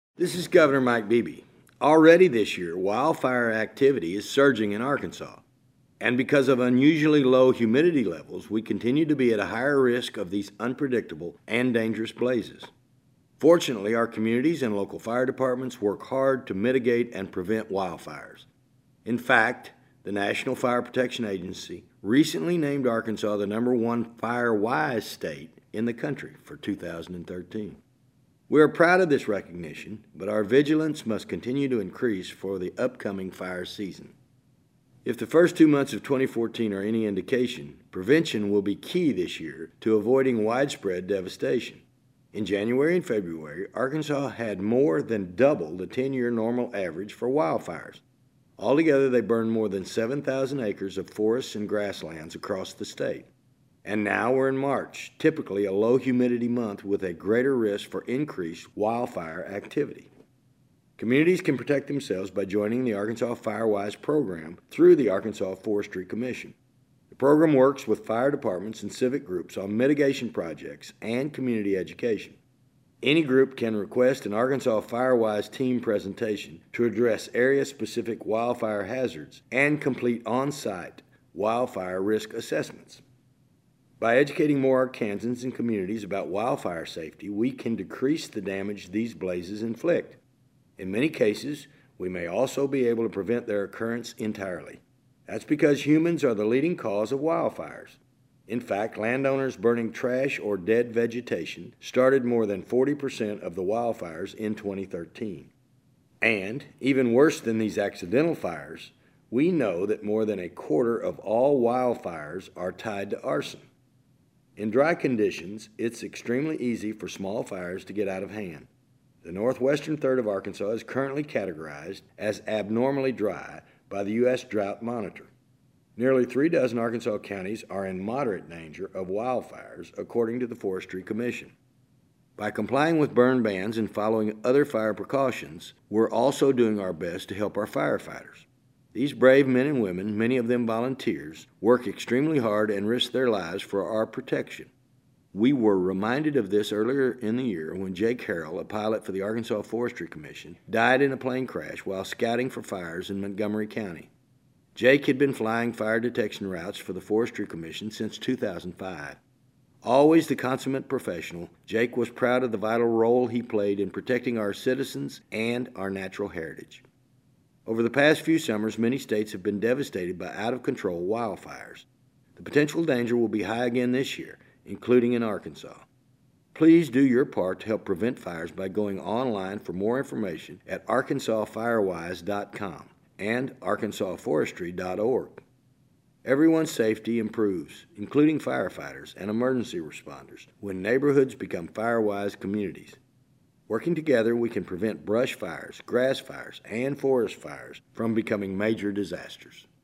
This is Governor Mike Beebe. Already this year, wildfire activity is surging in Arkansas. And because of unusually low humidity levels, we continue to be at a higher risk of these unpredictable and dangerous blazes. Fortunately, our communities and local fire departments work hard to mitigate and prevent wildfires. In fact, the National Fire Protection Agency recently named Arkansas the #1 fire-wise state in the country for 2013. We are proud of this recognition, but our vigilance must continue to increase for the upcoming fire season. If the first 2 months of 2014 are any indication, prevention will be key this year to avoiding widespread devastation. In January and February, Arkansas had more than double the 10-year normal average for wildfires. Altogether, they burned more than 7,000 acres of forests and grasslands across the state. And now we're in March, typically a low humidity month with a greater risk for increased wildfire activity. Communities can protect themselves by joining the Arkansas FireWise program through the Arkansas Forestry Commission. The program works with fire departments and civic groups on mitigation projects and community education. Any group can request an Arkansas FireWise team presentation to address area-specific wildfire hazards and complete on-site wildfire risk assessments. By educating more Arkansans and communities about wildfire safety, we can decrease the damage these blazes inflict. In many cases, we may also be able to prevent their occurrence entirely. That's because humans are the leading cause of wildfires. In fact, landowners burning trash or dead vegetation started more than 40% of the wildfires in 2013. And, even worse than these accidental fires, we know that more than a quarter of all wildfires are tied to arson. In dry conditions, it's extremely easy for small fires to get out of hand. The northwestern third of Arkansas is currently categorized as abnormally dry by the U.S. Drought Monitor. Nearly 36 Arkansas counties are in moderate danger of wildfires, according to the Forestry Commission. By complying with burn bans and following other fire precautions, we're also doing our best to help our firefighters. These brave men and women, many of them volunteers, work extremely hard and risk their lives for our protection. We were reminded of this earlier in the year when Jake Harrell, a pilot for the Arkansas Forestry Commission, died in a plane crash while scouting for fires in Montgomery County. Jake had been flying fire detection routes for the Forestry Commission since 2005. Always the consummate professional, Jake was proud of the vital role he played in protecting our citizens and our natural heritage. Over the past few summers, many states have been devastated by out-of-control wildfires. The potential danger will be high again this year, including in Arkansas. Please do your part to help prevent fires by going online for more information at arkansasfirewise.com and arkansasforestry.org. Everyone's safety improves, including firefighters and emergency responders, when neighborhoods become fire-wise communities. Working together, we can prevent brush fires, grass fires, and forest fires from becoming major disasters.